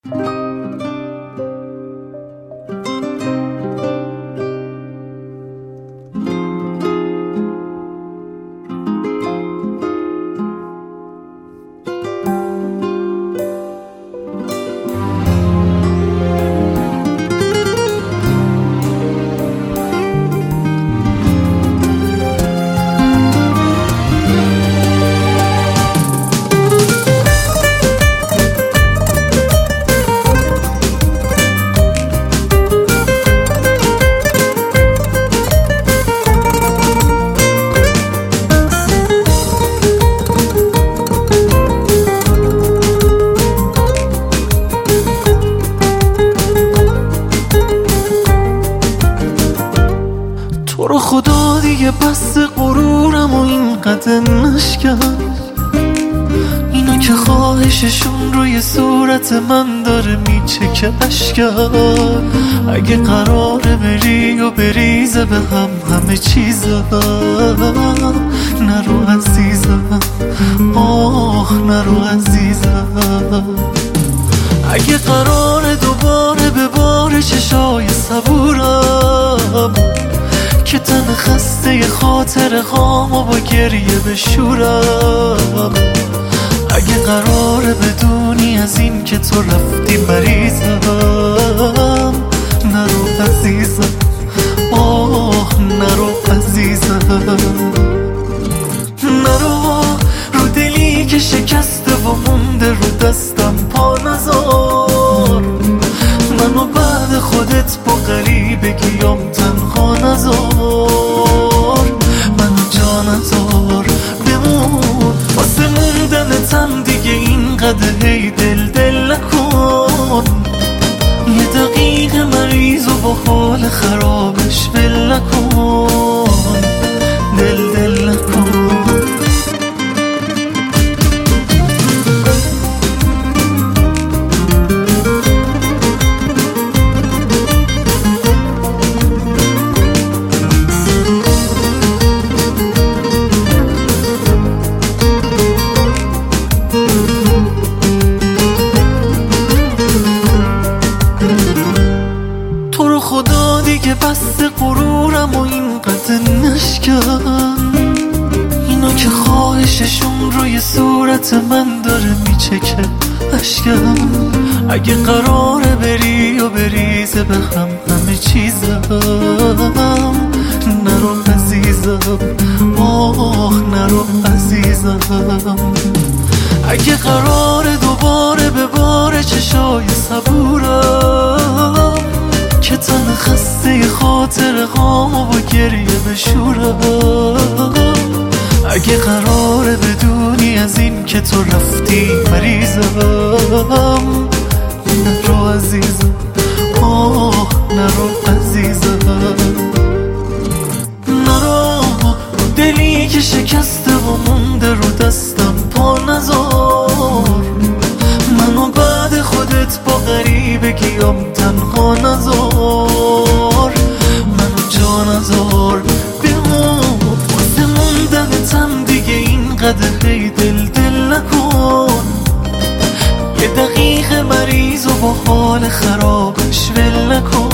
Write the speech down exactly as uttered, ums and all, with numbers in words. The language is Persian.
تو رو خدا دیگه بس غرورم و اینقدر نشکن، اینا که خواهششون روی صورت من داره میچکه اشکن. اگه قراره بری و بریزه به هم همه چیزم، نرو عزیزم، آه نرو عزیزم. اگه قراره دوباره به بار چشای صبورم که تن خسته خاطر خامو با گریه بشورم، اگه قراره بدونی از این که تو رفتی مریضم، نرو عزیزم، آه نرو عزیزم. نرو رو دلی که شکسته و مونده رو دستم پا نذار، منو بعد خودت با غریبگیام تنها نذار، منو جا نذار بمون واسه موندنتم دیگه اینقدر هی دل دل نکن. یه دقیقه مریض و با حال خرابش ول نکن، دل دل نکن. تو رو خدا دیگه بس غرورم و اینقدر نشکن، اینا که خواهششون روی صورت من داره میچکه اشکن. اگه قراره بری و بریزه به هم همه چیزم، نرو عزیزم، آه نرو عزیزم. اگه قراره دوباره به بار چشای صبورم که تن خسته خاطر غامو با گریه بشورم، اگه قراره بدونی از این که تو رفتی مریضم، نرو عزیزم، آه نرو عزیزم. نرو دلی که شکسته و مونده رو دستم پا نذار، منو بعد خودت با غریبگیام تنها نذار، منو جا نذار بمون واسه موندنتم دیگه اینقدر هی دل دل نکن. یه دقیقه مریض و با حال خرابش ول نکن.